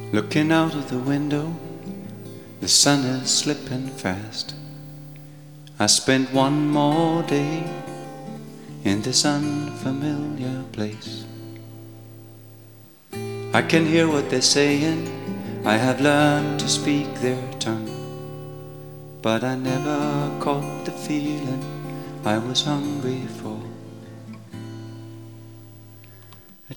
Looking out of the window, the sun is slipping fast. I spent one more day in this unfamiliar place. I can hear what they're saying, I have learned to speak their tongue, but I never caught the feeling I was hungry for. A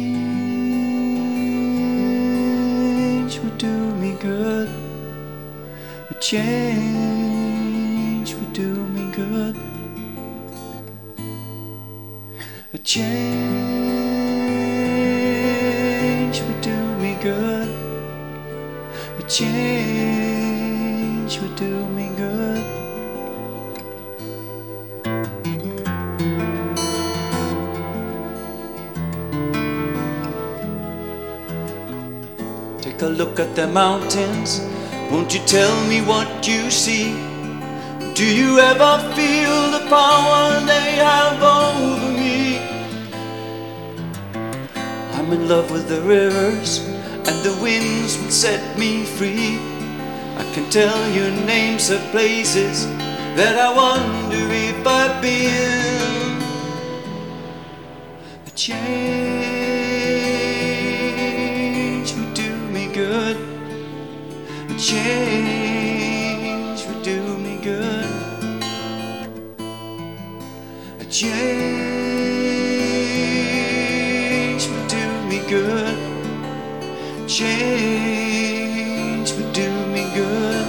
change would do me good. A change would do me good. A change would do me good. A change would do me good. Take a look at the mountains. Won't you tell me what you see? Do you ever feel the power they have over me? I'm in love with the rivers, and the winds would set me free. I can tell you names of places that I wonder if I've been. A change would do me good. A change would do me good. A change would do me good. Change would do me good.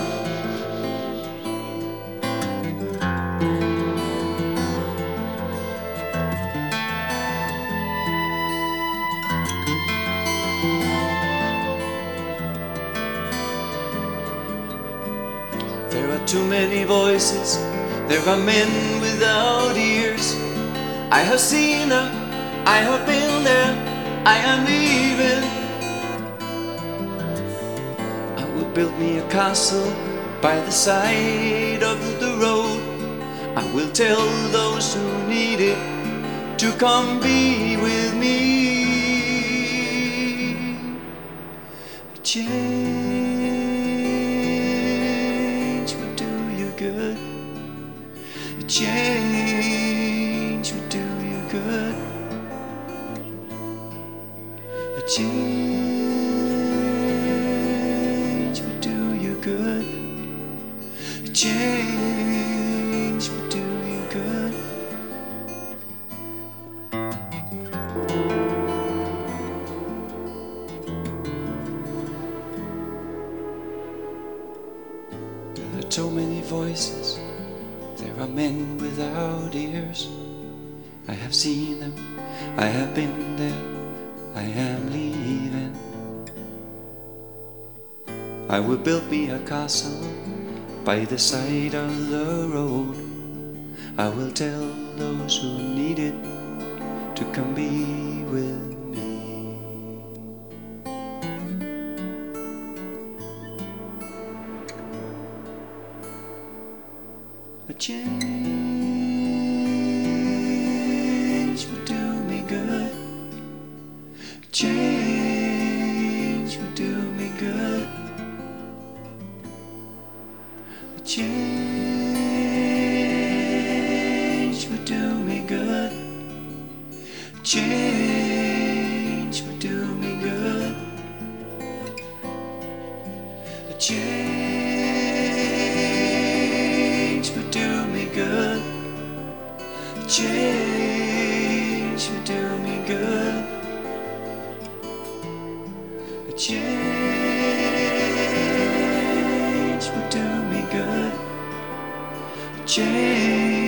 There are too many voices, there are men without ears. I have seen them, I have been there, I am leaving. I will build me a castle by the side of the road. I will tell those who need it to come be with me. A change would do you good. A change would do you good. A change would do you good. A change would do you good. There are too many voices, there are men without ears. I have seen them, I have been there, I am leaving. I will build me a castle by the side of the road. I will tell those who need it to come be with me. A change would do me good. A change would do me good. A change would do me good. A change would do me good. A change would do me good. A change would do me good. A change would do me good. A change